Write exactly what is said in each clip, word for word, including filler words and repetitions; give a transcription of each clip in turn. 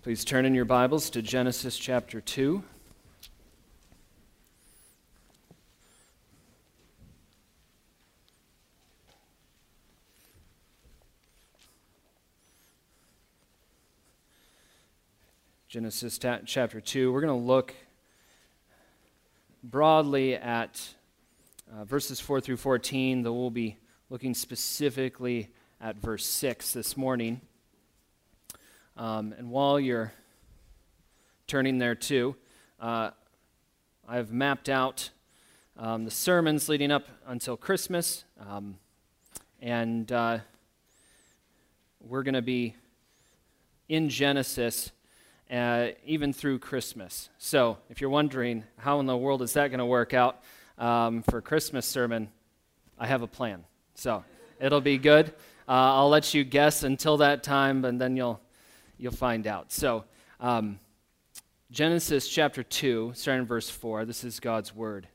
Please turn in your Bibles to Genesis chapter two. Genesis ta- chapter two. We're going to look broadly at uh, verses four through fourteen, though we'll be looking specifically at verse six this morning. Um, and while you're turning there too, uh, I've mapped out um, the sermons leading up until Christmas, um, and uh, we're going to be in Genesis uh, even through Christmas. So if you're wondering how in the world is that going to work out um, for Christmas sermon, I have a plan. So it'll be good. Uh, I'll let you guess until that time, and then you'll You'll find out. So, um, Genesis chapter two, starting in verse four, this is God's word.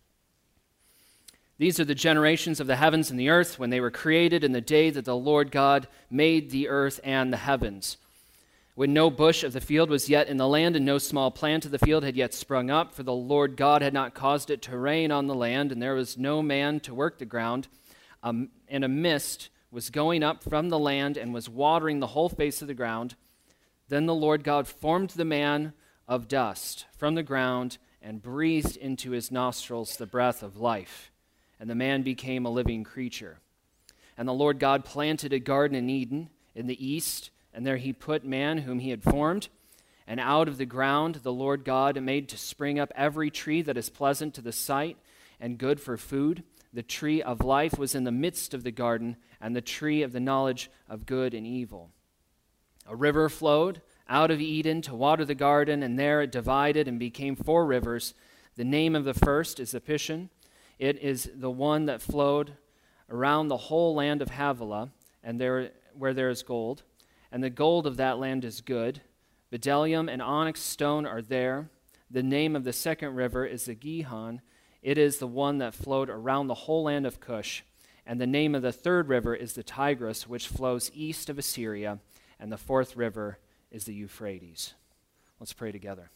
These are the generations of the heavens and the earth when they were created in the day that the Lord God made the earth and the heavens. When no bush of the field was yet in the land, and no small plant of the field had yet sprung up, for the Lord God had not caused it to rain on the land, and there was no man to work the ground, um, and a mist was going up from the land and was watering the whole face of the ground. Then the Lord God formed the man of dust from the ground and breathed into his nostrils the breath of life, and the man became a living creature. And the Lord God planted a garden in Eden in the east, and there he put man whom he had formed. And out of the ground the Lord God made to spring up every tree that is pleasant to the sight and good for food. The tree of life was in the midst of the garden, and the tree of the knowledge of good and evil. A river flowed out of Eden to water the garden, and there it divided and became four rivers. The name of the first is the Pishon. It is the one that flowed around the whole land of Havilah, and there where there is gold. And the gold of that land is good. Bdellium and onyx stone are there. The name of the second river is the Gihon. It is the one that flowed around the whole land of Cush. And the name of the third river is the Tigris, which flows east of Assyria. And the fourth river is the Euphrates. Let's pray together.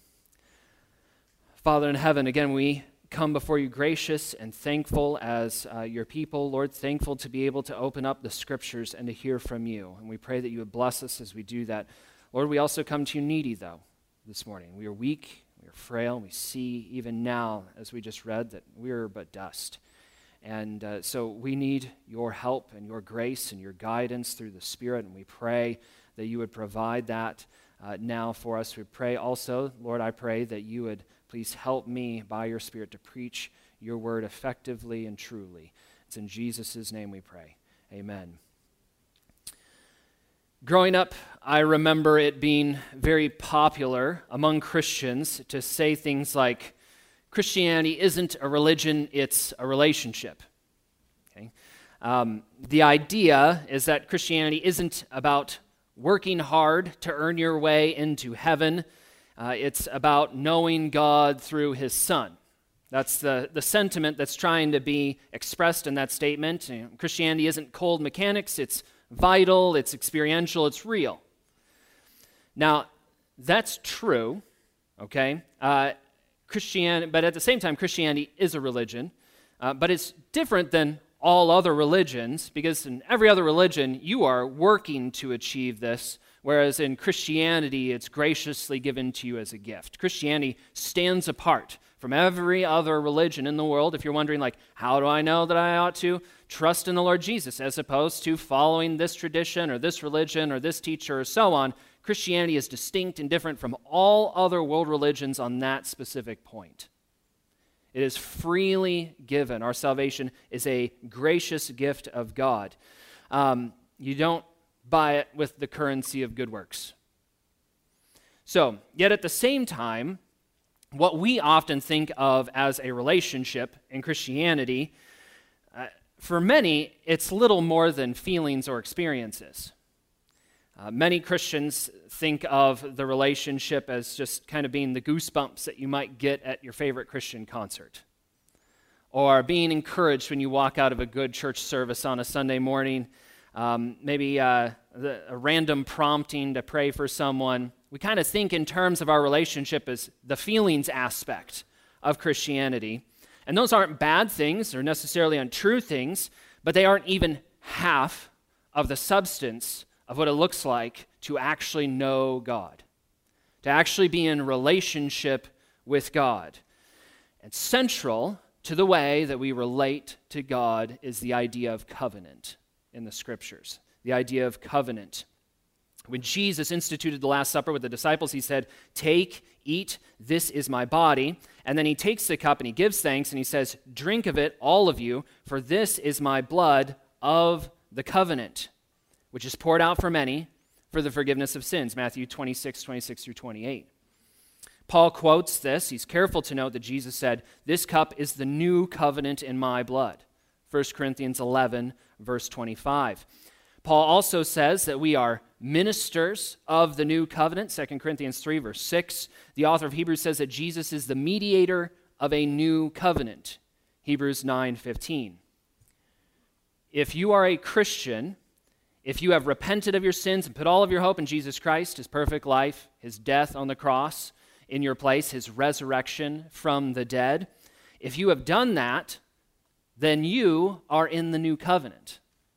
Father in heaven, again, we come before you gracious and thankful as uh, your people. Lord, thankful to be able to open up the scriptures and to hear from you. And we pray that you would bless us as we do that. Lord, we also come to you needy, though, this morning. We are weak, we are frail, and we see even now, as we just read, that we are but dust. And uh, so we need your help and your grace and your guidance through the Spirit, and we pray that you would provide that uh, now for us. We pray also, Lord, I pray that you would please help me by your Spirit to preach your word effectively and truly. It's in Jesus' name we pray. Amen. Growing up, I remember it being very popular among Christians to say things like, Christianity isn't a religion, it's a relationship. Okay? Um, the idea is that Christianity isn't about working hard to earn your way into heaven. Uh, it's about knowing God through his Son. That's the, the sentiment that's trying to be expressed in that statement. You know, Christianity isn't cold mechanics, it's vital, it's experiential, it's real. Now, that's true, okay? Uh, Christianity, but at the same time, Christianity is a religion, uh, but it's different than all other religions, because in every other religion, you are working to achieve this, whereas in Christianity, it's graciously given to you as a gift. Christianity stands apart from every other religion in the world. If you're wondering, like, how do I know that I ought to trust in the Lord Jesus, as opposed to following this tradition or this religion or this teacher or so on, Christianity is distinct and different from all other world religions on that specific point. It is freely given. Our salvation is a gracious gift of God. Um, you don't buy it with the currency of good works. So, yet at the same time, what we often think of as a relationship in Christianity, uh, for many, it's little more than feelings or experiences. Uh, many Christians think of the relationship as just kind of being the goosebumps that you might get at your favorite Christian concert, or being encouraged when you walk out of a good church service on a Sunday morning, um, maybe uh, the, a random prompting to pray for someone, we kind of think in terms of our relationship as the feelings aspect of Christianity. And those aren't bad things or necessarily untrue things, but they aren't even half of the substance of what it looks like to actually know God, to actually be in relationship with God. And central to the way that we relate to God is the idea of covenant in the Scriptures, the idea of covenant. When Jesus instituted the Last Supper with the disciples, he said, "Take, eat, this is my body." And then he takes the cup and he gives thanks and he says, "Drink of it, all of you, for this is my blood of the covenant, which is poured out for many for the forgiveness of sins." Matthew twenty-six, twenty-six through twenty-eight. Paul quotes this. He's careful to note that Jesus said, "This cup is the new covenant in my blood." First Corinthians eleven, verse twenty-five. Paul also says that we are ministers of the new covenant. Second Corinthians three, verse six. The author of Hebrews says that Jesus is the mediator of a new covenant. Hebrews nine, fifteen. If you are a Christian, if you have repented of your sins and put all of your hope in Jesus Christ, his perfect life, his death on the cross in your place, his resurrection from the dead, if you have done that, then you are in the new covenant.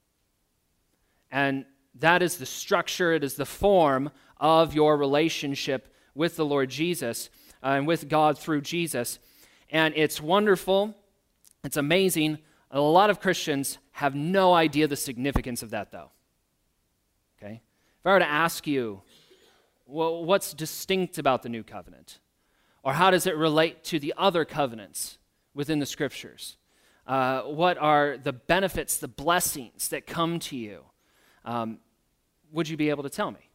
And that is the structure, it is the form of your relationship with the Lord Jesus uh, and with God through Jesus. And it's wonderful, it's amazing. A lot of Christians have no idea the significance of that, though. Okay? If I were to ask you, well, what's distinct about the new covenant? Or how does it relate to the other covenants within the Scriptures? Uh, what are the benefits, the blessings that come to you? Um, would you be able to tell me?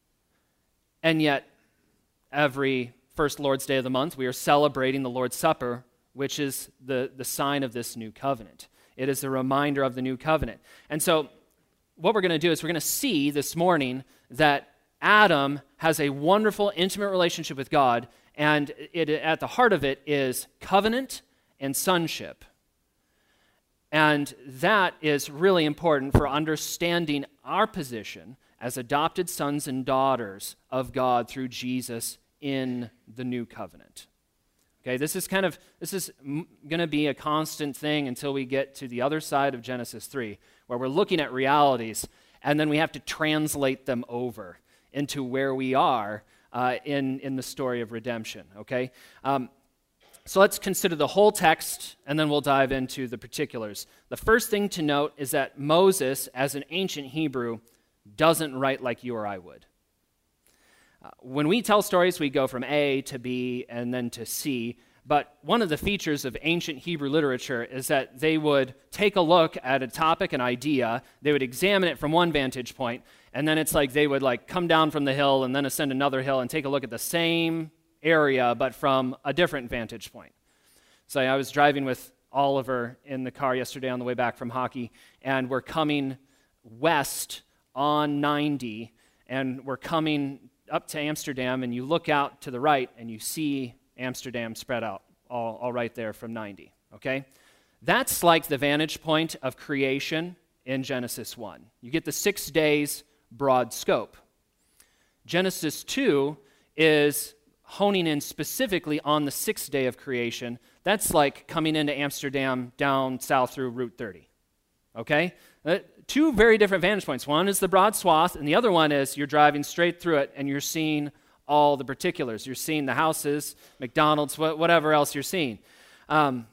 And yet, every first Lord's Day of the month, we are celebrating the Lord's Supper, which is the, the sign of this new covenant. It is a reminder of the new covenant. And so, what we're going to do is we're going to see this morning that Adam has a wonderful, intimate relationship with God, and it, at the heart of it is covenant and sonship. And that is really important for understanding our position as adopted sons and daughters of God through Jesus in the new covenant. Okay, this is kind of, this is m- going to be a constant thing until we get to the other side of Genesis three, where we're looking at realities, and then we have to translate them over into where we are uh, in, in the story of redemption, okay? Um, So let's consider the whole text, and then we'll dive into the particulars. The first thing to note is that Moses, as an ancient Hebrew, doesn't write like you or I would. Uh, when we tell stories, we go from A to B and then to C, but one of the features of ancient Hebrew literature is that they would take a look at a topic, an idea, they would examine it from one vantage point, and then it's like they would like come down from the hill and then ascend another hill and take a look at the same area, but from a different vantage point. So I was driving with Oliver in the car yesterday on the way back from hockey, and we're coming west on ninety, and we're coming up to Amsterdam, and you look out to the right, and you see Amsterdam spread out, all, all right there from ninety, okay? That's like the vantage point of creation in Genesis one. You get the six days broad scope. Genesis two is honing in specifically on the sixth day of creation. That's like coming into Amsterdam down south through Route thirty, okay? Uh, two very different vantage points. One is the broad swath, and the other one is you're driving straight through it, and you're seeing all the particulars. You're seeing the houses, McDonald's, wh- whatever else you're seeing. Um,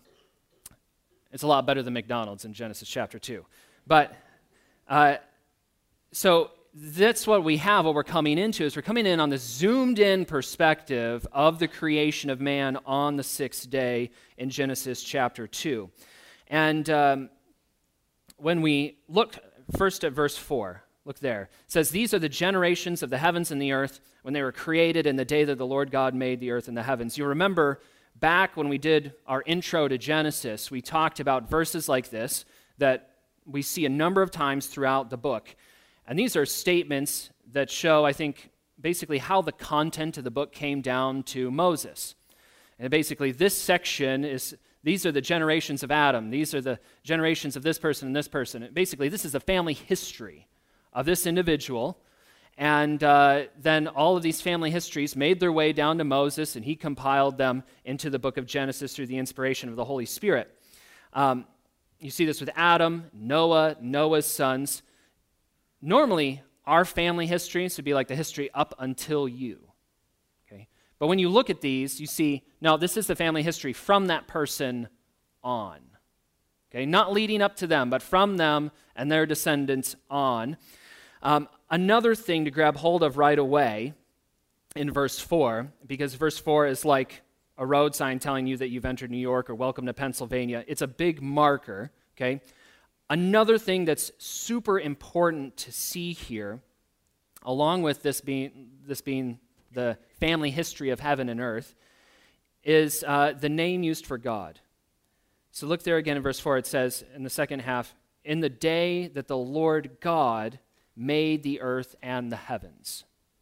it's a lot better than McDonald's in Genesis chapter two. But, uh, so... that's what we have, what we're coming into, is we're coming in on the zoomed-in perspective of the creation of man on the sixth day in Genesis chapter two. And um, when we look first at verse four, look there. It says, "These are the generations of the heavens and the earth when they were created in the day that the Lord God made the earth and the heavens." You remember back when we did our intro to Genesis, we talked about verses like this that we see a number of times throughout the book. And these are statements that show, I think, basically how the content of the book came down to Moses. And basically, this section is these are the generations of Adam. These are the generations of this person and this person. Basically, this is the family history of this individual. And uh, then all of these family histories made their way down to Moses, and he compiled them into the book of Genesis through the inspiration of the Holy Spirit. Um, you see this with Adam, Noah, Noah's sons. Normally, our family histories would be like the history up until you. Okay? But when you look at these, you see, no, this is the family history from that person on. Okay? Not leading up to them, but from them and their descendants on. Um, another thing to grab hold of right away in verse four, because verse four is like a road sign telling you that you've entered New York or welcome to Pennsylvania. It's a big marker, okay? Another thing that's super important to see here, along with this being, this being the family history of heaven and earth, is uh, the name used for God. So look there again in verse four. It says in the second half, in the day that the Lord God made the earth and the heavens.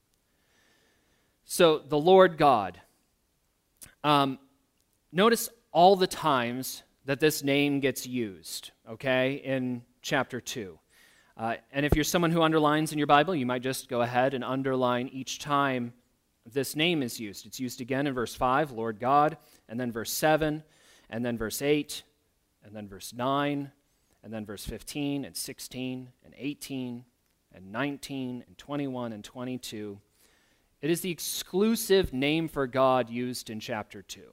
So the Lord God. Um, notice all the times that this name gets used, okay, in chapter two. Uh, and if you're someone who underlines in your Bible, you might just go ahead and underline each time this name is used. It's used again in verse five, Lord God, and then verse seven, and then verse eight, and then verse nine, and then verse fifteen, and sixteen, and eighteen, and nineteen, and twenty-one, and twenty-two. It is the exclusive name for God used in chapter two.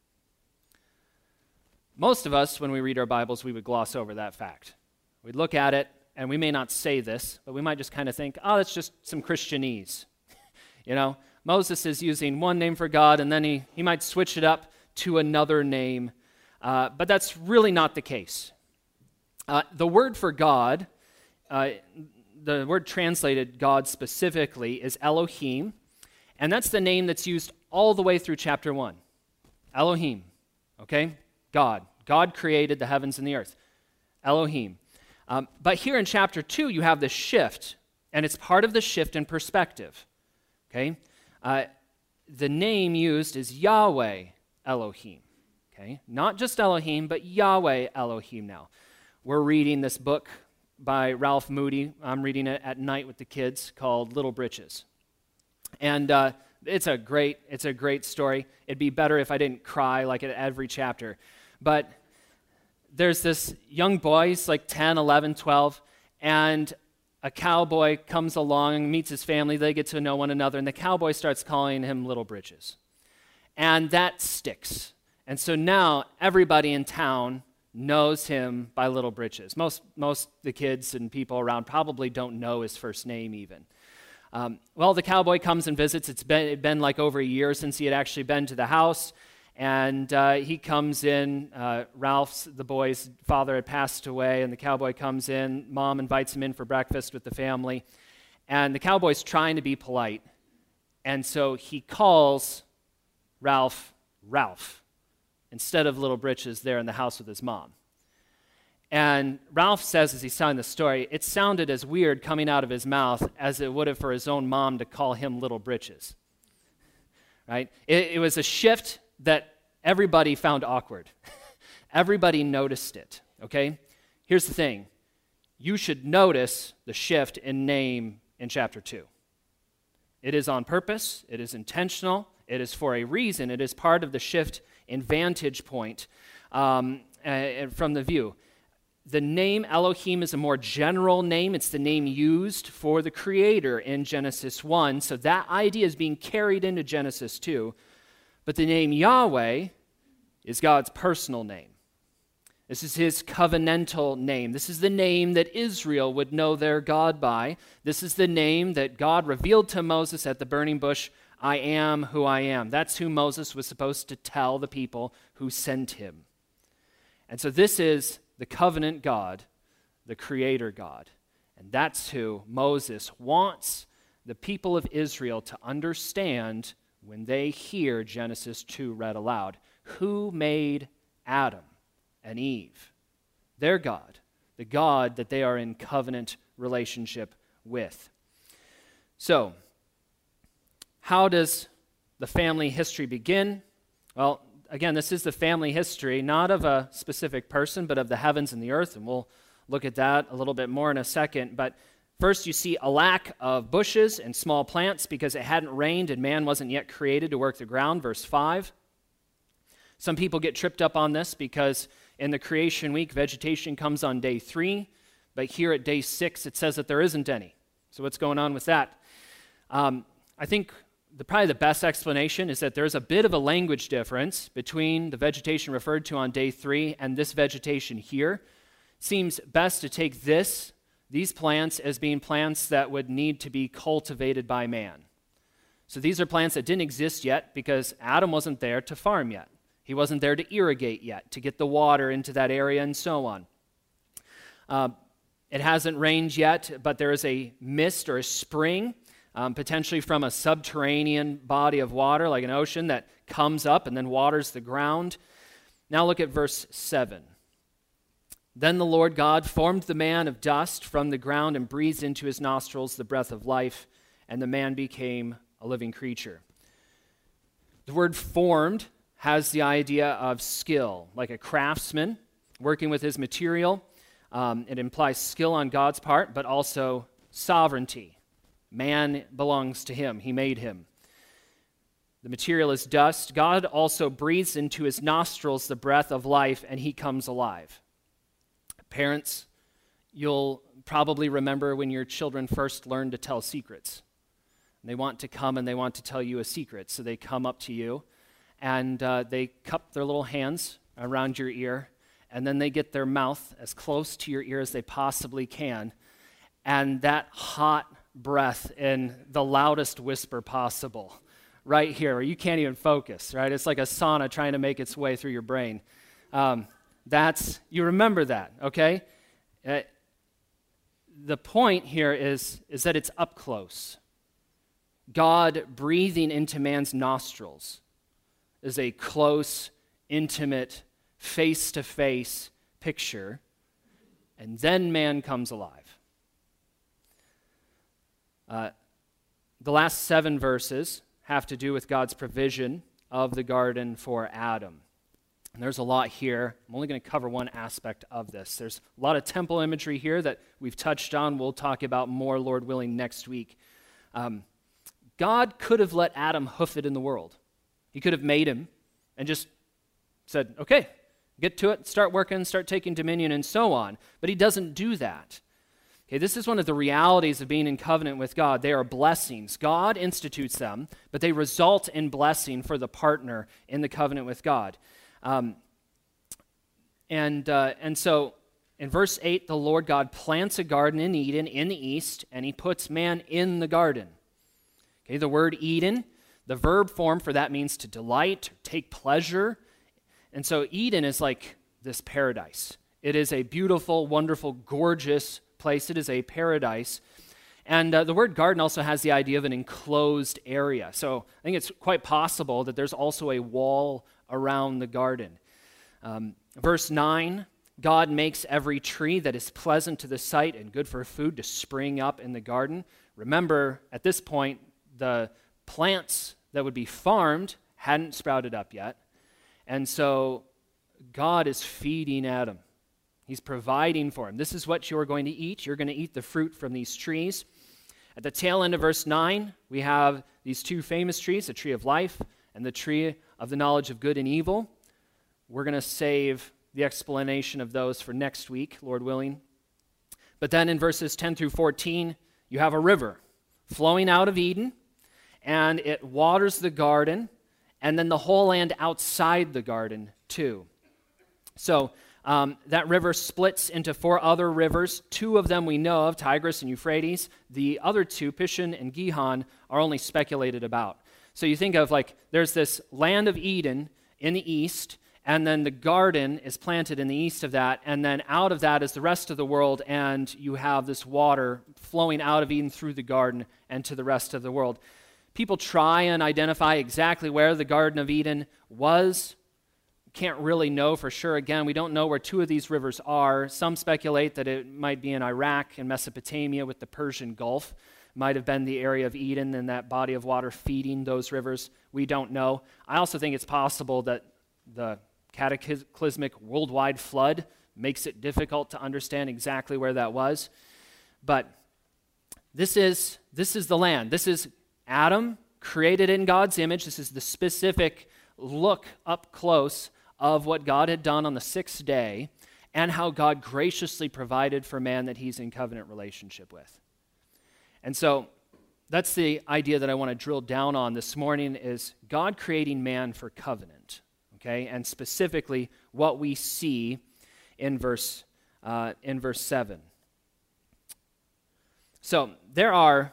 Most of us, when we read our Bibles, we would gloss over that fact. We'd look at it, and we may not say this, but we might just kind of think, oh, that's just some Christianese. You know, Moses is using one name for God, and then he, he might switch it up to another name, uh, but that's really not the case. Uh, the word for God, uh, the word translated God specifically, is Elohim, and that's the name that's used all the way through chapter one. Elohim, okay? God. God created the heavens and the earth. Elohim. Um, but here in chapter two, you have this shift, and it's part of the shift in perspective, okay? Uh, the name used is Yahweh Elohim, okay? Not just Elohim, but Yahweh Elohim now. We're reading this book by Ralph Moody. I'm reading it at night with the kids, called Little Britches. And uh, it's a great, it's a great story. It'd be better if I didn't cry like at every chapter. But there's this young boy, he's like ten, eleven, twelve, and a cowboy comes along, meets his family, they get to know one another, and the cowboy starts calling him Little Britches. And that sticks. And so now everybody in town knows him by Little Britches. Most most the kids and people around probably don't know his first name even. Um, well, the cowboy comes and visits. It's been, it'd been like over a year since he had actually been to the house, and uh, he comes in. Uh, Ralph's, the boy's father, had passed away, and the cowboy comes in. Mom invites him in for breakfast with the family, and the cowboy's trying to be polite, and so he calls Ralph Ralph instead of Little Britches there in the house with his mom. And Ralph says, as he's telling the story, it sounded as weird coming out of his mouth as it would have for his own mom to call him Little Britches. Right? It, it was a shift that everybody found awkward. Everybody noticed it, okay? Here's the thing. You should notice the shift in name in chapter two. It is on purpose. It is intentional. It is for a reason. It is part of the shift in vantage point um, uh, from the view. The name Elohim is a more general name. It's the name used for the Creator in Genesis one. So that idea is being carried into Genesis two. But the name Yahweh is God's personal name. This is his covenantal name. This is the name that Israel would know their God by. This is the name that God revealed to Moses at the burning bush, I am who I am. That's who Moses was supposed to tell the people who sent him. And so this is the covenant God, the Creator God. And that's who Moses wants the people of Israel to understand when they hear Genesis two read aloud. Who made Adam and Eve? Their God, the God that they are in covenant relationship with. So, how does the family history begin? Well, again, this is the family history, not of a specific person, but of the heavens and the earth, and we'll look at that a little bit more in a second. But first, you see a lack of bushes and small plants because it hadn't rained and man wasn't yet created to work the ground, verse five. Some people get tripped up on this because in the creation week, vegetation comes on day three, but here at day six, it says that there isn't any. So what's going on with that? Um, I think the, probably the best explanation is that there's a bit of a language difference between the vegetation referred to on day three and this vegetation here. Seems best to take this, these plants, as being plants that would need to be cultivated by man. So these are plants that didn't exist yet because Adam wasn't there to farm yet. He wasn't there to irrigate yet, to get the water into that area and so on. Uh, it hasn't rained yet, but there is a mist or a spring, um, potentially from a subterranean body of water, like an ocean, that comes up and then waters the ground. Now look at verse seven. Then the Lord God formed the man of dust from the ground and breathed into his nostrils the breath of life, and the man became a living creature. The word formed has the idea of skill, like a craftsman working with his material. Um, it implies skill on God's part, but also sovereignty. Man belongs to him. He made him. The material is dust. God also breathes into his nostrils the breath of life, and he comes alive. Parents, you'll probably remember when your children first learned to tell secrets. They want to come and they want to tell you a secret, so they come up to you and uh, they cup their little hands around your ear, and then they get their mouth as close to your ear as they possibly can, and that hot breath in the loudest whisper possible, right here, where you can't even focus, right? It's like a sauna trying to make its way through your brain. Um, That's, you remember that, okay? Uh, the point here is, is that it's up close. God breathing into man's nostrils is a close, intimate, face-to-face picture, and then man comes alive. Uh, the last seven verses have to do with God's provision of the garden for Adam. And there's a lot here. I'm only going to cover one aspect of this. There's a lot of temple imagery here that we've touched on. We'll talk about more, Lord willing, next week. Um, God could have let Adam hoof it in the world. He could have made him and just said, okay, get to it, start working, start taking dominion, and so on. But he doesn't do that. Okay, this is one of the realities of being in covenant with God. They are blessings. God institutes them, but they result in blessing for the partner in the covenant with God. Um, and uh, and so in verse eight, the Lord God plants a garden in Eden in the east, and he puts man in the garden. Okay, the word Eden, the verb form for that means to delight, take pleasure. And so Eden is like this paradise. It is a beautiful, wonderful, gorgeous place. It is a paradise. And uh, the word garden also has the idea of an enclosed area. So I think it's quite possible that there's also a wall around the garden. Um, verse nine, God makes every tree that is pleasant to the sight and good for food to spring up in the garden. Remember, at this point, the plants that would be farmed hadn't sprouted up yet. And so God is feeding Adam. He's providing for him. This is what you're going to eat. You're going to eat the fruit from these trees. At the tail end of verse nine, we have these two famous trees, the tree of life and the tree of the knowledge of good and evil. We're going to save the explanation of those for next week, Lord willing. But then in verses ten through fourteen, you have a river flowing out of Eden, and it waters the garden, and then the whole land outside the garden too. So um, that river splits into four other rivers. Two of them we know of, Tigris and Euphrates. The other two, Pishon and Gihon, are only speculated about. So you think of like there's this land of Eden in the east, and then the garden is planted in the east of that, and then out of that is the rest of the world, and you have this water flowing out of Eden through the garden and to the rest of the world. People try and identify exactly where the Garden of Eden was. Can't really know for sure. Again, we don't know where two of these rivers are. Some speculate that it might be in Iraq and Mesopotamia with the Persian Gulf. Might have been the area of Eden and that body of water feeding those rivers. We don't know. I also think it's possible that the cataclysmic worldwide flood makes it difficult to understand exactly where that was. But this is, this is the land. This is Adam, created in God's image. This is the specific look up close of what God had done on the sixth day and how God graciously provided for man that he's in covenant relationship with. And so that's the idea that I want to drill down on this morning, is God creating man for covenant, okay? And specifically what we see in verse, uh, in verse seven. So there are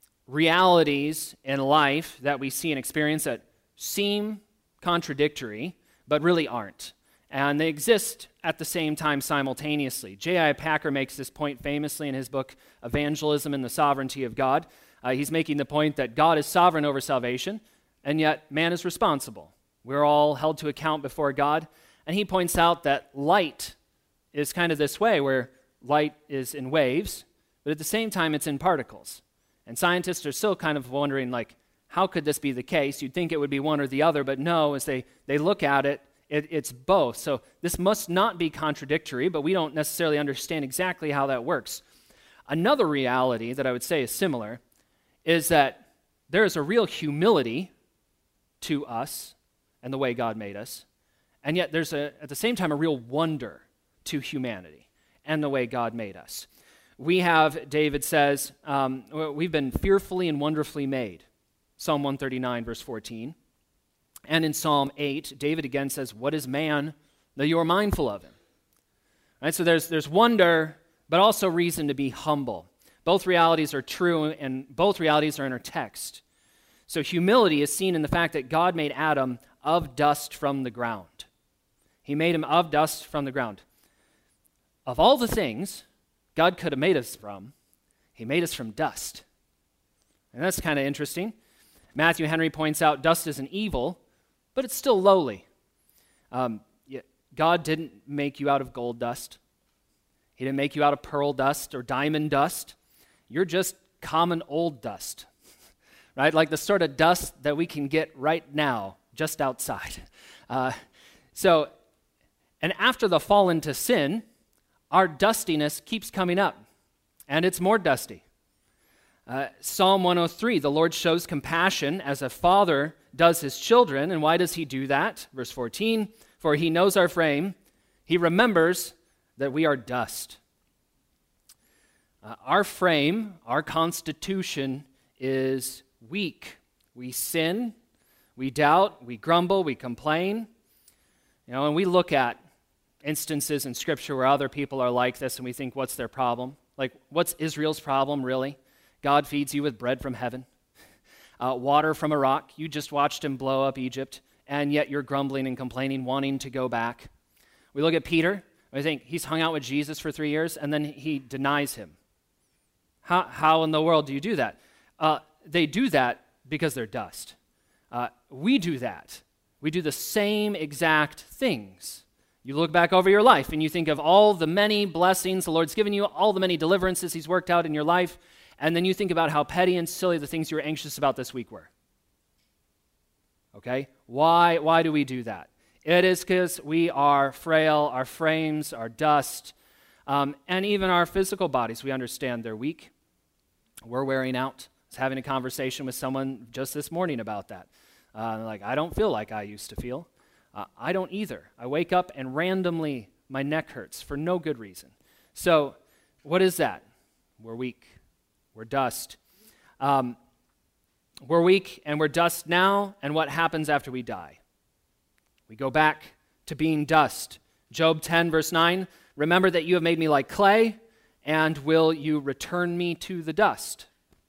realities in life that we see and experience that seem contradictory, but really aren't. And they exist at the same time simultaneously. J I Packer makes this point famously in his book, Evangelism and the Sovereignty of God. Uh, he's making the point that God is sovereign over salvation, and yet man is responsible. We're all held to account before God. And he points out that light is kind of this way, where light is in waves, but at the same time it's in particles. And scientists are still kind of wondering, like, how could this be the case? You'd think it would be one or the other, but no, as they, they look at it, it, it's both. So this must not be contradictory, but we don't necessarily understand exactly how that works. Another reality that I would say is similar is that there is a real humility to us and the way God made us, and yet there's a, at the same time a real wonder to humanity and the way God made us. We have, David says, um, we've been fearfully and wonderfully made. Psalm one thirty-nine, verse fourteen. And in Psalm eight, David again says, what is man that you are mindful of him? Right, so there's, there's wonder, but also reason to be humble. Both realities are true, and both realities are in our text. So humility is seen in the fact that God made Adam of dust from the ground. He made him of dust from the ground. Of all the things God could have made us from, he made us from dust. And that's kind of interesting. Matthew Henry points out dust is an evil, but it's still lowly. Um, God didn't make you out of gold dust. He didn't make you out of pearl dust or diamond dust. You're just common old dust, right? Like the sort of dust that we can get right now, just outside. Uh, so, and after the fall into sin, our dustiness keeps coming up, and it's more dusty. Uh, Psalm one oh three, the Lord shows compassion as a father does his children. And why does he do that? Verse fourteen, for he knows our frame. He remembers that we are dust. Uh, our frame, our constitution is weak. We sin, we doubt, we grumble, we complain. You know, and we look at instances in Scripture where other people are like this, and we think, what's their problem? Like, what's Israel's problem, really? God feeds you with bread from heaven, uh, water from a rock. You just watched him blow up Egypt, and yet you're grumbling and complaining, wanting to go back. We look at Peter, and we think he's hung out with Jesus for three years, and then he denies him. How, how in the world do you do that? Uh, they do that because they're dust. Uh, we do that. We do the same exact things. You look back over your life, and you think of all the many blessings the Lord's given you, all the many deliverances he's worked out in your life, and then you think about how petty and silly the things you were anxious about this week were. Okay? Why, why do we do that? It is because we are frail, our frames are dust, um, and even our physical bodies, we understand they're weak. We're wearing out. I was having a conversation with someone just this morning about that. Uh, like, I don't feel like I used to feel. Uh, I don't either. I wake up and randomly my neck hurts for no good reason. So what is that? We're weak. We're dust. Um, we're weak and we're dust now, and what happens after we die? We go back to being dust. Job ten, verse nine, remember that you have made me like clay, and will you return me to the dust?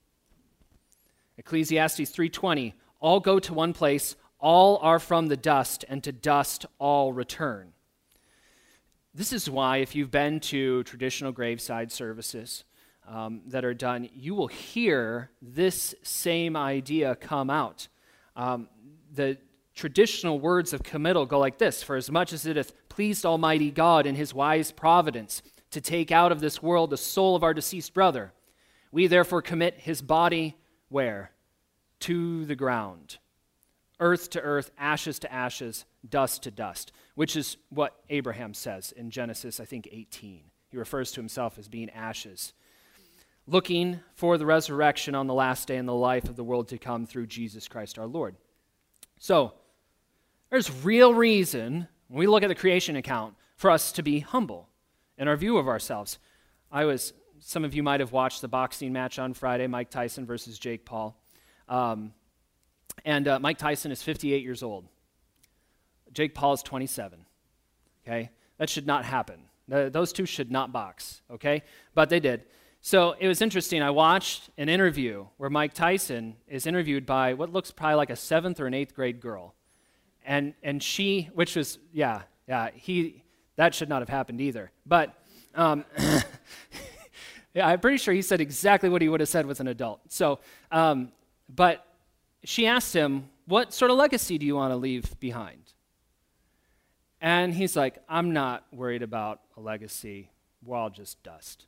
Ecclesiastes three twenty, all go to one place, all are from the dust, and to dust all return. This is why if you've been to traditional graveside services, Um, that are done, you will hear this same idea come out. Um, the traditional words of committal go like this: for as much as it hath pleased Almighty God in his wise providence to take out of this world the soul of our deceased brother, we therefore commit his body where? To the ground. Earth to earth, ashes to ashes, dust to dust, which is what Abraham says in Genesis, I think, eighteen. He refers to himself as being ashes, looking for the resurrection on the last day and the life of the world to come through Jesus Christ our Lord. So, there's real reason, when we look at the creation account, for us to be humble in our view of ourselves. I was, some of you might have watched the boxing match on Friday, Mike Tyson versus Jake Paul. Um, and uh, Mike Tyson is fifty-eight years old. Jake Paul is twenty-seven, okay? That should not happen. The, those two should not box, okay? But they did. So it was interesting. I watched an interview where Mike Tyson is interviewed by what looks probably like a seventh or an eighth grade girl. And and she, which was, yeah, yeah, he, that should not have happened either. But, um, yeah, I'm pretty sure he said exactly what he would have said with an adult. So, um, but she asked him, what sort of legacy do you want to leave behind? And he's like, I'm not worried about a legacy. We're all just dust.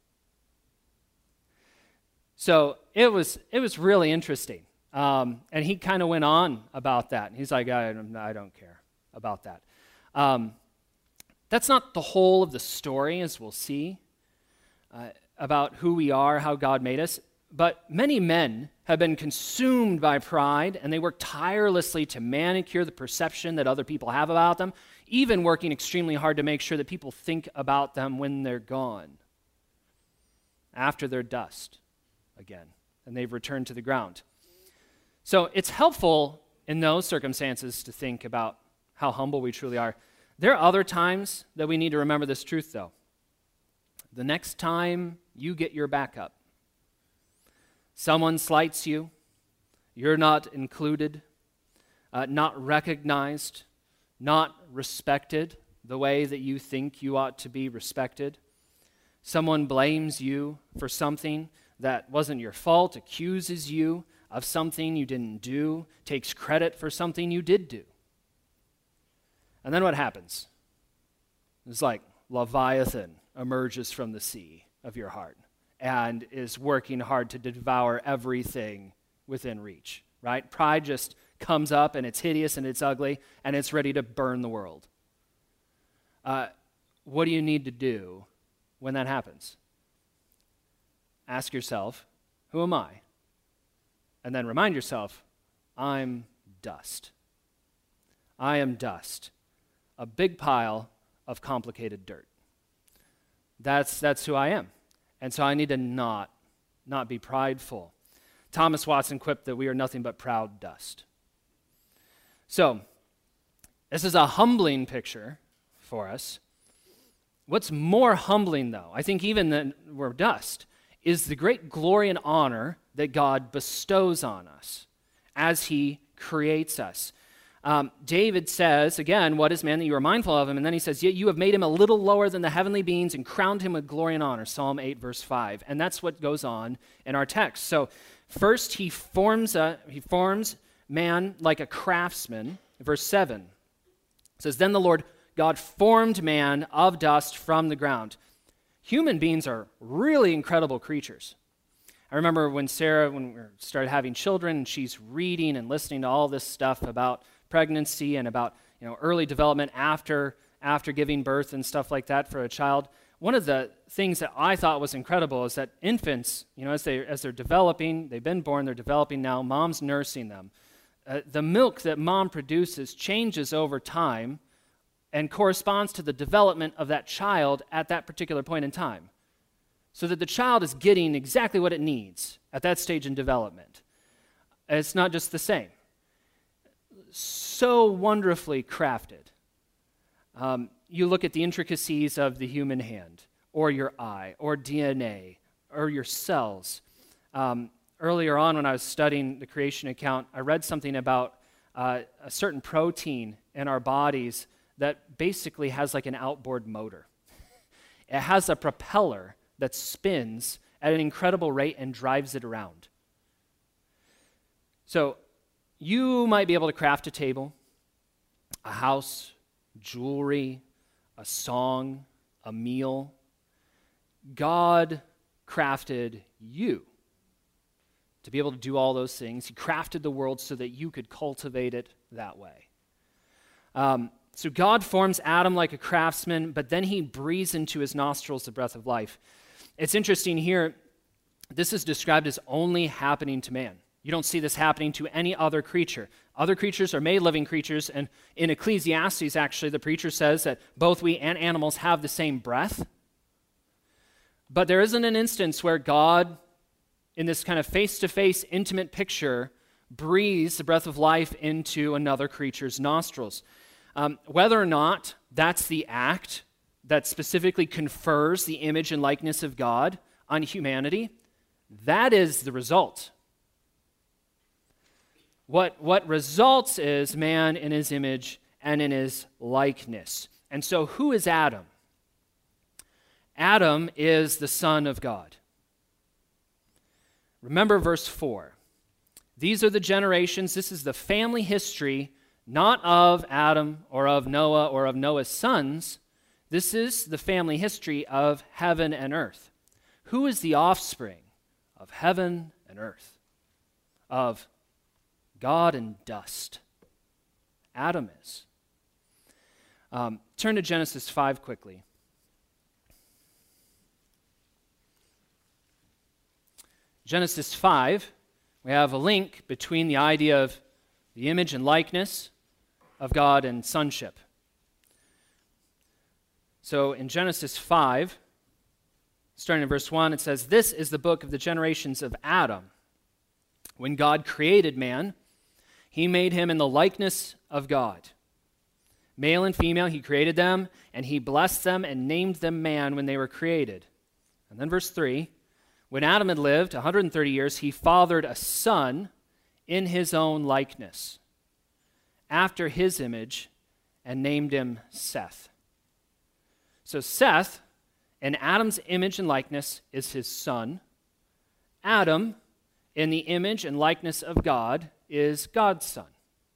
So it was it was really interesting. Um, and he kind of went on about that. And he's like, I, I don't care about that. Um, that's not the whole of the story, as we'll see, uh, about who we are, how God made us. But many men have been consumed by pride, and they work tirelessly to manicure the perception that other people have about them, even working extremely hard to make sure that people think about them when they're gone, after they're dust again, and they've returned to the ground. So it's helpful in those circumstances to think about how humble we truly are. There are other times that we need to remember this truth, though. The next time you get your back up, someone slights you, you're not included, uh, not recognized, not respected the way that you think you ought to be respected. Someone blames you for something that wasn't your fault, accuses you of something you didn't do, takes credit for something you did do. And then what happens? It's like Leviathan emerges from the sea of your heart and is working hard to devour everything within reach, right? Pride just comes up, and it's hideous, and it's ugly, and it's ready to burn the world. Uh, what do you need to do when that happens? Ask yourself, who am I? And then remind yourself, I'm dust. I am dust. A big pile of complicated dirt. That's, that's who I am. And so I need to not, not be prideful. Thomas Watson quipped that we are nothing but proud dust. So, this is a humbling picture for us. What's more humbling, though, I think even than we're dust, is the great glory and honor that God bestows on us as he creates us. Um, David says, again, what is man that you are mindful of him? And then he says, yet you have made him a little lower than the heavenly beings and crowned him with glory and honor, Psalm eight, verse five. And that's what goes on in our text. So first he forms, a, he forms man like a craftsman, verse seven. It says, then the Lord God formed man of dust from the ground. Human beings are really incredible creatures. I remember when Sarah, when we started having children, and she's reading and listening to all this stuff about pregnancy and about, you know, early development after after giving birth and stuff like that for a child. One of the things that I thought was incredible is that infants, you know, as they as they're developing, they've been born, they're developing now, mom's nursing them. Uh, the milk that mom produces changes over time and corresponds to the development of that child at that particular point in time, so that the child is getting exactly what it needs at that stage in development. It's not just the same. So wonderfully crafted. Um, you look at the intricacies of the human hand, or your eye, or D N A, or your cells. Um, earlier on when I was studying the creation account, I read something about uh, a certain protein in our bodies that basically has like an outboard motor. It has a propeller that spins at an incredible rate and drives it around. So you might be able to craft a table, a house, jewelry, a song, a meal. God crafted you to be able to do all those things. He crafted the world so that you could cultivate it that way. Um, So God forms Adam like a craftsman, but then he breathes into his nostrils the breath of life. It's interesting here, this is described as only happening to man. You don't see this happening to any other creature. Other creatures are made living creatures, and in Ecclesiastes, actually, the preacher says that both we and animals have the same breath. But there isn't an instance where God, in this kind of face-to-face, intimate picture, breathes the breath of life into another creature's nostrils. Um, whether or not that's the act that specifically confers the image and likeness of God on humanity, that is the result. What, what results is man in his image and in his likeness. And so who is Adam? Adam is the Son of God. Remember verse four. These are the generations, this is the family history, not of Adam or of Noah or of Noah's sons. This is the family history of heaven and earth. Who is the offspring of heaven and earth? Of God and dust. Adam is. Um, turn to Genesis five quickly. Genesis five, we have a link between the idea of the image and likeness of God and sonship. So in Genesis five, starting in verse one, it says, "This is the book of the generations of Adam. When God created man, he made him in the likeness of God. Male and female, he created them, and he blessed them and named them man when they were created." And then verse three, "When Adam had lived one hundred thirty years, he fathered a son in his own likeness, after his image, and named him Seth." So Seth, in Adam's image and likeness, is his son. Adam, in the image and likeness of God, is God's son.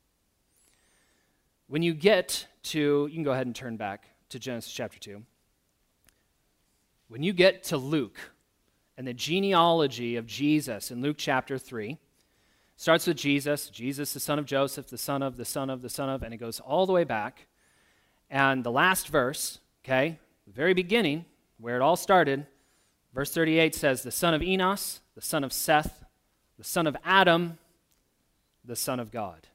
When you get to, you can go ahead and turn back to Genesis chapter two. When you get to Luke and the genealogy of Jesus in Luke chapter three, starts with Jesus, Jesus the son of Joseph, the son of, the son of, the son of, and it goes all the way back. And the last verse, okay, the very beginning, where it all started, verse thirty-eight says, "The son of Enos, the son of Seth, the son of Adam, the Son of God."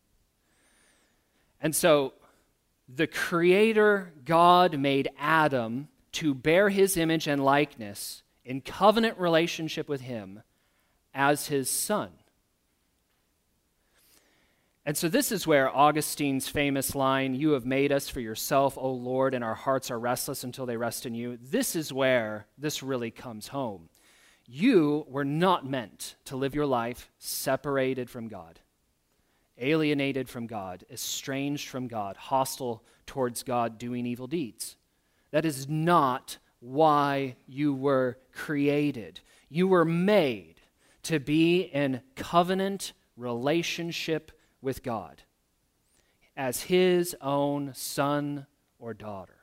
And so the Creator God made Adam to bear his image and likeness in covenant relationship with him as his son. And so this is where Augustine's famous line, "You have made us for yourself, O Lord, and our hearts are restless until they rest in you." This is where this really comes home. You were not meant to live your life separated from God, alienated from God, estranged from God, hostile towards God, doing evil deeds. That is not why you were created. You were made to be in covenant relationship with God as his own son or daughter.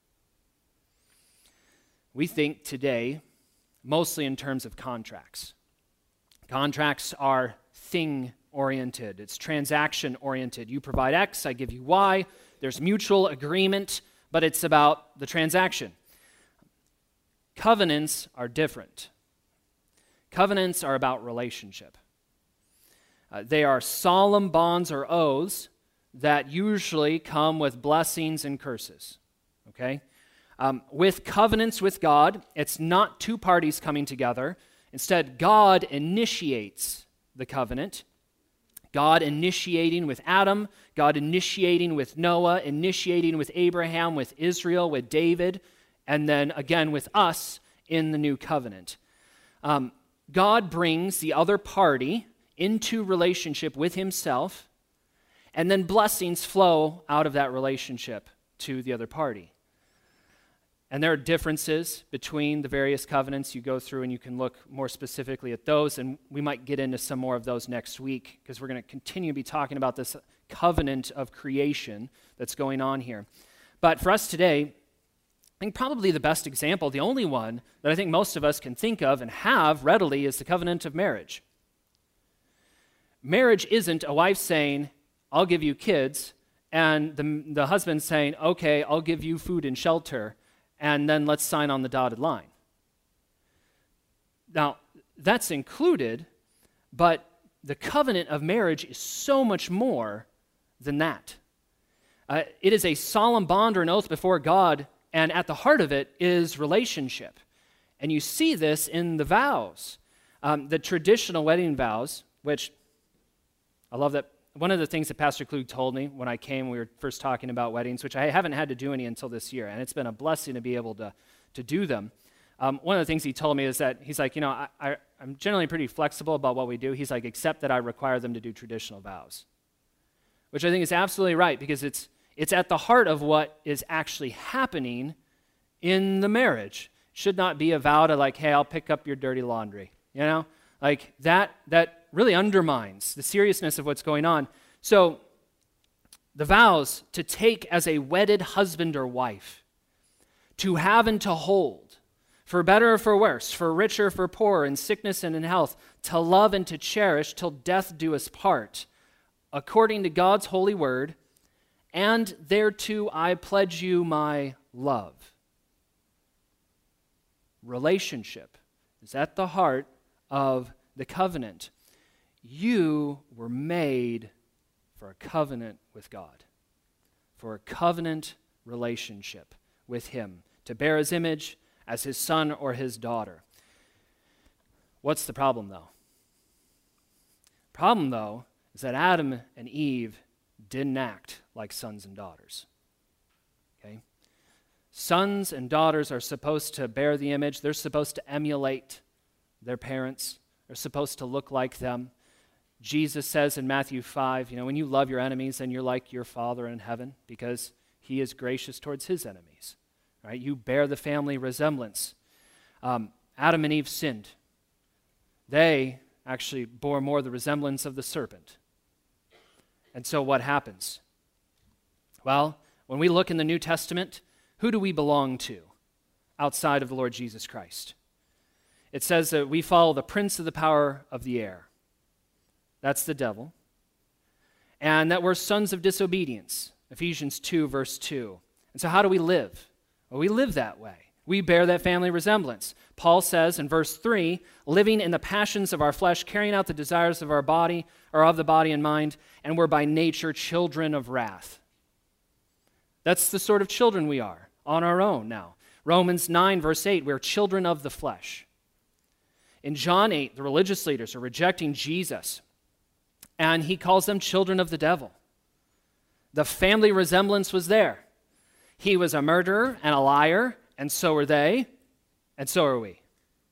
We think today mostly in terms of contracts. Contracts are thing-oriented. It's transaction-oriented. You provide X, I give you Y. There's mutual agreement, but it's about the transaction. Covenants are different. Covenants are about relationship. Uh, they are solemn bonds or oaths that usually come with blessings and curses, okay? Um, with covenants with God, it's not two parties coming together. Instead, God initiates the covenant. God initiating with Adam, God initiating with Noah, initiating with Abraham, with Israel, with David, and then again with us in the new covenant. Um, God brings the other party into relationship with himself, and then blessings flow out of that relationship to the other party. And there are differences between the various covenants. You go through and you can look more specifically at those, and we might get into some more of those next week because we're going to continue to be talking about this covenant of creation that's going on here. But for us today, I think probably the best example, the only one that I think most of us can think of and have readily, is the covenant of marriage. Marriage isn't a wife saying, "I'll give you kids," and the, the husband saying, okay, I'll give you food and shelter, and then let's sign on the dotted line. Now, that's included, but the covenant of marriage is so much more than that. Uh, it is a solemn bond or an oath before God, and at the heart of it is relationship. And you see this in the vows. Um, the traditional wedding vows, which I love that. One of the things that Pastor Klug told me when I came, we were first talking about weddings, which I haven't had to do any until this year, and it's been a blessing to be able to, to do them. Um, one of the things he told me is that he's like, you know, I, I, I'm generally pretty flexible about what we do. He's like, except that I require them to do traditional vows, which I think is absolutely right, because it's it's at the heart of what is actually happening in the marriage. It should not be a vow to like, hey, I'll pick up your dirty laundry. You know, like that, that really undermines the seriousness of what's going on. So the vows to take as a wedded husband or wife, to have and to hold, for better or for worse, for richer, for poorer, in sickness and in health, to love and to cherish till death do us part, according to God's holy word, and thereto I pledge you my love. Relationship is at the heart of the covenant. You were made for a covenant with God, for a covenant relationship with Him, to bear His image as His son or His daughter. What's the problem, though? Problem, though, is that Adam and Eve didn't act like sons and daughters. Okay? Sons and daughters are supposed to bear the image. They're supposed to emulate their parents. They're supposed to look like them. Jesus says in Matthew five, you know, when you love your enemies, then you're like your Father in heaven, because He is gracious towards His enemies. Right? You bear the family resemblance. Um, Adam and Eve sinned. They actually bore more the resemblance of the serpent. And so what happens? Well, when we look in the New Testament, who do we belong to outside of the Lord Jesus Christ? It says that we follow the prince of the power of the air. That's the devil. And that we're sons of disobedience. Ephesians two, verse two. And so how do we live? Well, we live that way. We bear that family resemblance. Paul says in verse three, living in the passions of our flesh, carrying out the desires of our body, or of the body and mind, and we're by nature children of wrath. That's the sort of children we are on our own now. Romans nine, verse eight, we're children of the flesh. In John eight, the religious leaders are rejecting Jesus, and he calls them children of the devil. The family resemblance was there. He was a murderer and a liar, and so are they, and so are we.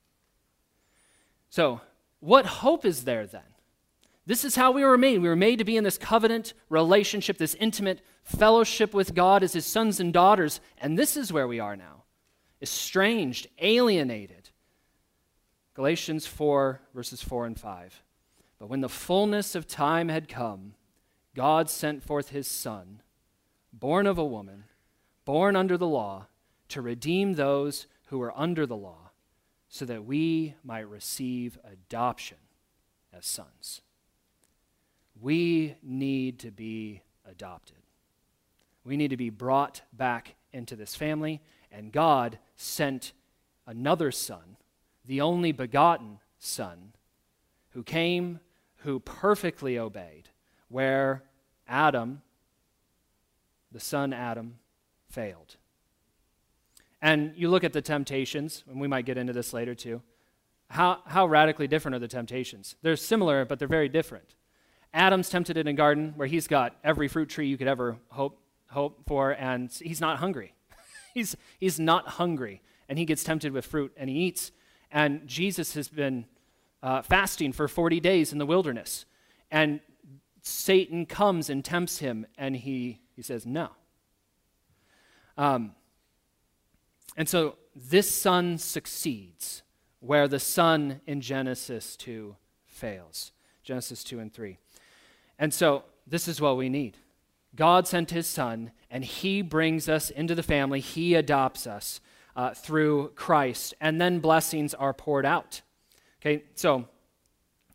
So, what hope is there then? This is how we were made. We were made to be in this covenant relationship, this intimate fellowship with God as His sons and daughters, and this is where we are now, estranged, alienated. Galatians four, verses four and five. But when the fullness of time had come, God sent forth His Son, born of a woman, born under the law, to redeem those who were under the law, so that we might receive adoption as sons. We need to be adopted. We need to be brought back into this family, and God sent another Son, the only begotten Son, who came, who perfectly obeyed, where Adam, the son Adam, failed. And you look at the temptations, and we might get into this later too. How, how radically different are the temptations? They're similar, but they're very different. Adam's tempted in a garden where he's got every fruit tree you could ever hope, hope for, and he's not hungry. he's, he's not hungry, and he gets tempted with fruit, and he eats. And Jesus has been uh, fasting for forty days in the wilderness. And Satan comes and tempts him, and he, he says, no. Um, and so this son succeeds, where the son in Genesis two fails. Genesis two and three. And so this is what we need. God sent His Son, and He brings us into the family. He adopts us uh, through Christ, and then blessings are poured out. Okay, so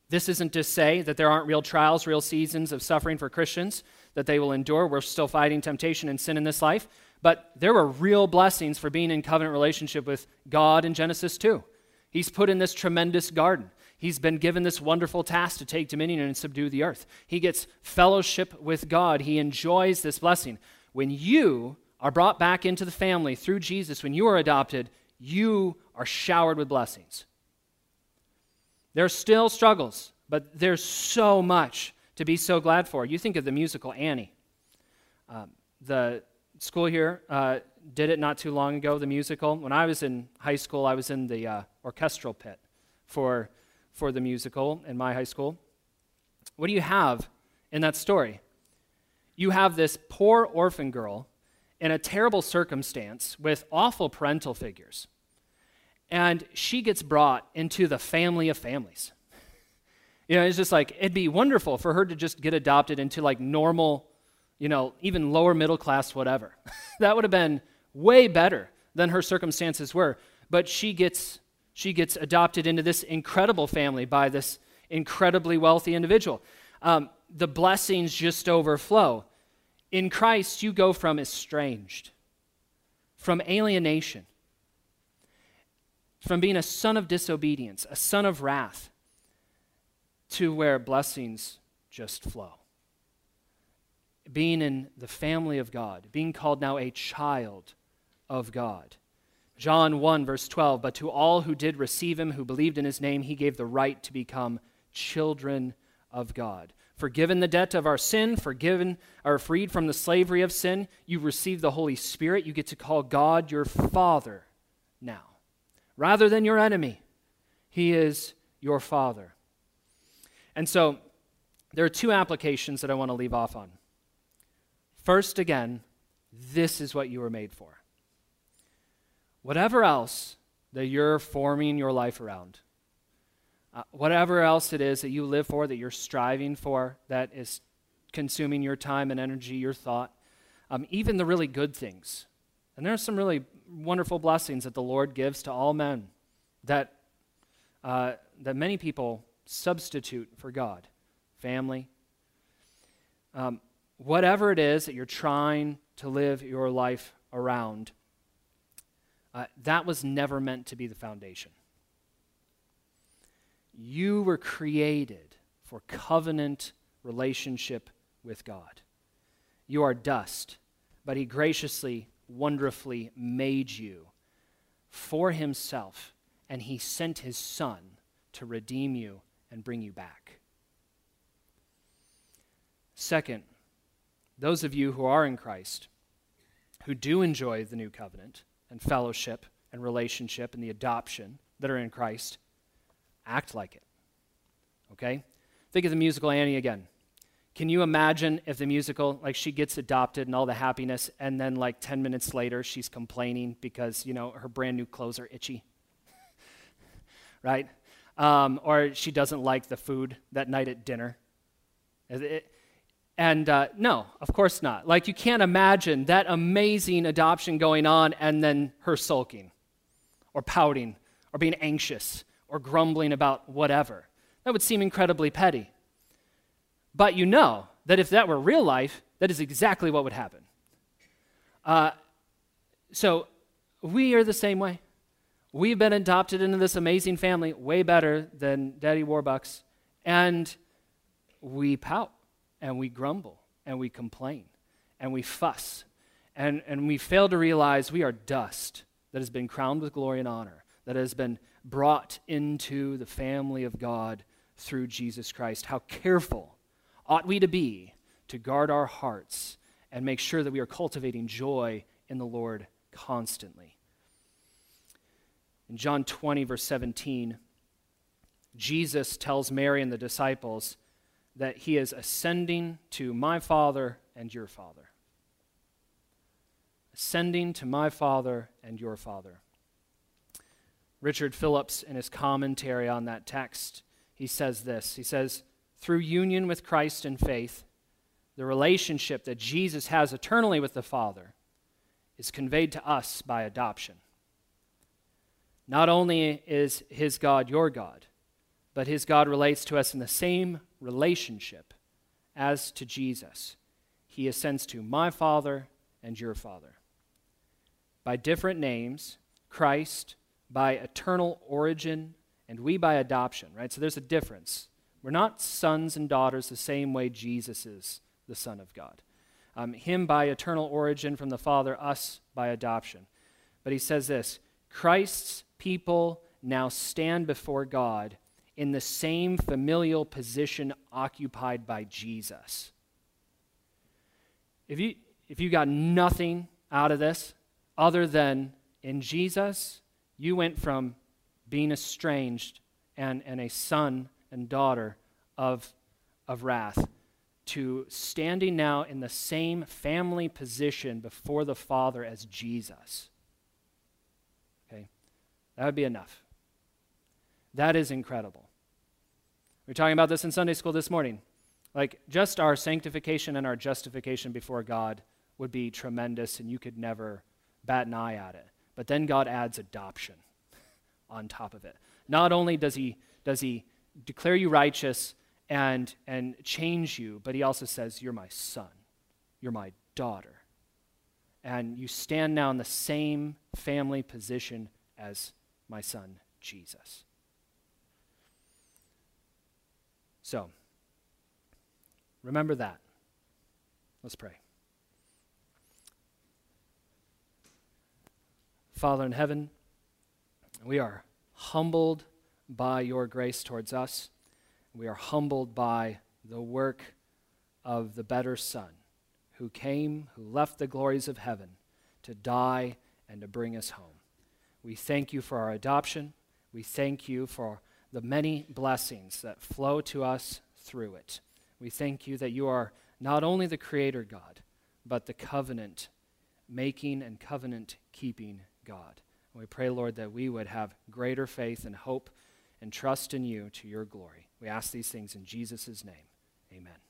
This isn't to say that there aren't real trials, real seasons of suffering for Christians that they will endure. We're still fighting temptation and sin in this life. But there were real blessings for being in covenant relationship with God in Genesis two. He's put in this tremendous garden. He's been given this wonderful task to take dominion and subdue the earth. He gets fellowship with God. He enjoys this blessing. When you are brought back into the family through Jesus, when you are adopted, you are showered with blessings. There are still struggles, but there's so much to be so glad for. You think of the musical Annie. Um, the school here uh, did it not too long ago, the musical. When I was in high school, I was in the uh, orchestral pit for, for the musical in my high school. What do you have in that story? You have this poor orphan girl in a terrible circumstance with awful parental figures. And she gets brought into the family of families. You know, it's just like, it'd be wonderful for her to just get adopted into like normal, you know, even lower middle class, whatever. That would have been way better than her circumstances were. But she gets, she gets adopted into this incredible family by this incredibly wealthy individual. Um, the blessings just overflow. In Christ, you go from estranged, from alienation, from being a son of disobedience, a son of wrath, to where blessings just flow. Being in the family of God, being called now a child of God. John one, verse twelve, but to all who did receive him, who believed in his name, he gave the right to become children of God. Forgiven the debt of our sin, forgiven or freed from the slavery of sin, you receive the Holy Spirit. You get to call God your Father now. Rather than your enemy, he is your Father. And so there are two applications that I want to leave off on. First, again, this is what you were made for. Whatever else that you're forming your life around, Uh, whatever else it is that you live for, that you're striving for, that is consuming your time and energy, your thought, um, even the really good things. And there are some really wonderful blessings that the Lord gives to all men that, uh, that many people substitute for God. Family. Um, whatever it is that you're trying to live your life around, uh, that was never meant to be the foundation. You were created for covenant relationship with God. You are dust, but he graciously, wonderfully made you for himself, and he sent his Son to redeem you and bring you back. Second, those of you who are in Christ, who do enjoy the new covenant and fellowship and relationship and the adoption that are in Christ, act like it, okay? Think of the musical Annie again. Can you imagine if the musical, like she gets adopted and all the happiness, and then like ten minutes later she's complaining because, you know, her brand new clothes are itchy, right? Um, or she doesn't like the food that night at dinner. It, and uh, no, of course not. Like you can't imagine that amazing adoption going on and then her sulking or pouting or being anxious or grumbling about whatever. That would seem incredibly petty. But you know that if that were real life, that is exactly what would happen. Uh, so we are the same way. We've been adopted into this amazing family, way better than Daddy Warbucks, and we pout, and we grumble, and we complain, and we fuss, and, and we fail to realize we are dust that has been crowned with glory and honor, that has been brought into the family of God through Jesus Christ. How careful ought we to be to guard our hearts and make sure that we are cultivating joy in the Lord constantly. In John twenty, verse seventeen, Jesus tells Mary and the disciples that he is ascending to my Father and your Father. Ascending to my Father and your Father. Richard Phillips, in his commentary on that text, he says this. He says, through union with Christ and faith, the relationship that Jesus has eternally with the Father is conveyed to us by adoption. Not only is his God your God, but his God relates to us in the same relationship as to Jesus. He ascends to my Father and your Father. By different names, Christ by eternal origin, and we by adoption, right? So there's a difference. We're not sons and daughters the same way Jesus is the Son of God. Um, him by eternal origin from the Father, us by adoption. But he says this, Christ's people now stand before God in the same familial position occupied by Jesus. If you, if you got nothing out of this other than in Jesus, you went from being estranged and, and a son and daughter of, of wrath to standing now in the same family position before the Father as Jesus. Okay? That would be enough. That is incredible. We were talking about this in Sunday school this morning. Like, just our sanctification and our justification before God would be tremendous, and you could never bat an eye at it. But then God adds adoption on top of it. Not only does he does he declare you righteous and and change you, but he also says, you're my son, you're my daughter. And you stand now in the same family position as my son, Jesus. So, remember that. Let's pray. Father in heaven, we are humbled by your grace towards us. We are humbled by the work of the better Son who came, who left the glories of heaven to die and to bring us home. We thank you for our adoption. We thank you for the many blessings that flow to us through it. We thank you that you are not only the Creator God, but the covenant-making and covenant-keeping God. And we pray, Lord, that we would have greater faith and hope and trust in you to your glory. We ask these things in Jesus' name. Amen.